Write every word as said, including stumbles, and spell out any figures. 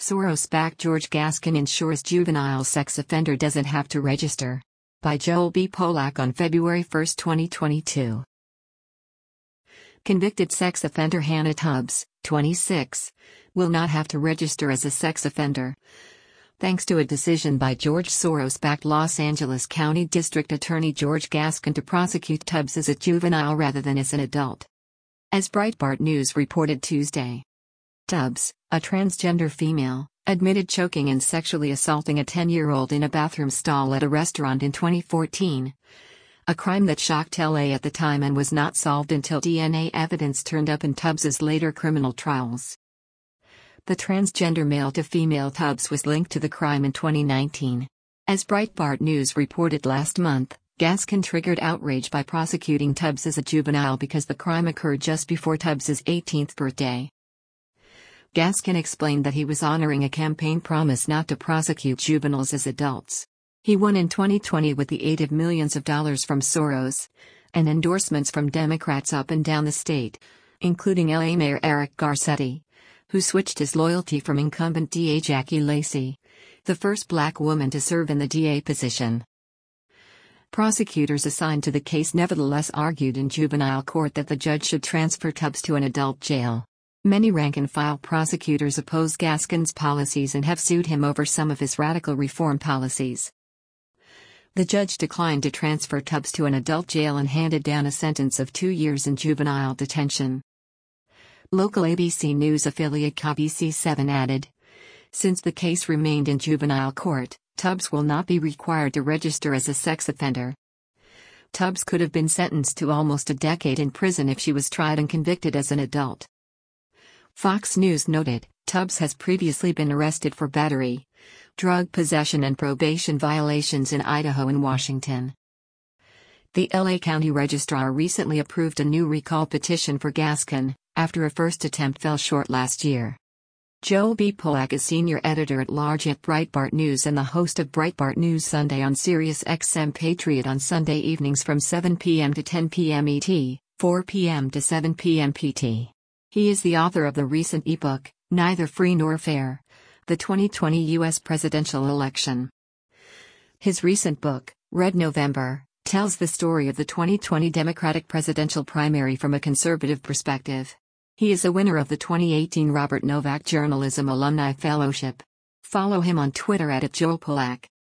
Soros-backed George Gascon ensures juvenile sex offender doesn't have to register. By Joel B. Polak on February first, twenty twenty-two. Convicted sex offender Hannah Tubbs, twenty-six, will not have to register as a sex offender, thanks to a decision by George Soros-backed Los Angeles County District Attorney George Gascon to prosecute Tubbs as a juvenile rather than as an adult. As Breitbart News reported Tuesday, Tubbs, a transgender female, admitted choking and sexually assaulting a ten-year-old in a bathroom stall at a restaurant in twenty fourteen, a crime that shocked L A at the time and was not solved until D N A evidence turned up in Tubbs's later criminal trials. The transgender male-to-female Tubbs was linked to the crime in twenty nineteen. As Breitbart News reported last month, Gascon triggered outrage by prosecuting Tubbs as a juvenile because the crime occurred just before Tubbs's eighteenth birthday. Gascon explained that he was honoring a campaign promise not to prosecute juveniles as adults. He won in twenty twenty with the aid of millions of dollars from Soros and endorsements from Democrats up and down the state, including L A Mayor Eric Garcetti, who switched his loyalty from incumbent D A Jackie Lacey, the first black woman to serve in the D A position. Prosecutors assigned to the case nevertheless argued in juvenile court that the judge should transfer Tubbs to an adult jail. Many rank-and-file prosecutors oppose Gascon's policies and have sued him over some of his radical reform policies. The judge declined to transfer Tubbs to an adult jail and handed down a sentence of two years in juvenile detention. Local A B C News affiliate K B C seven added, since the case remained in juvenile court, Tubbs will not be required to register as a sex offender. Tubbs could have been sentenced to almost a decade in prison if she was tried and convicted as an adult. Fox News noted, Tubbs has previously been arrested for battery, drug possession and probation violations in Idaho and Washington. The L A County Registrar recently approved a new recall petition for Gascon, after a first attempt fell short last year. Joel B. Polak is senior editor-at-large at Breitbart News and the host of Breitbart News Sunday on Sirius X M Patriot on Sunday evenings from seven p m to ten p m E T, four p m to seven p m P T. He is the author of the recent ebook, Neither Free Nor Fair: The twenty twenty U S Presidential Election. His recent book, Red November, tells the story of the twenty twenty Democratic presidential primary from a conservative perspective. He is a winner of the twenty eighteen Robert Novak Journalism Alumni Fellowship. Follow him on Twitter at Joel Polak.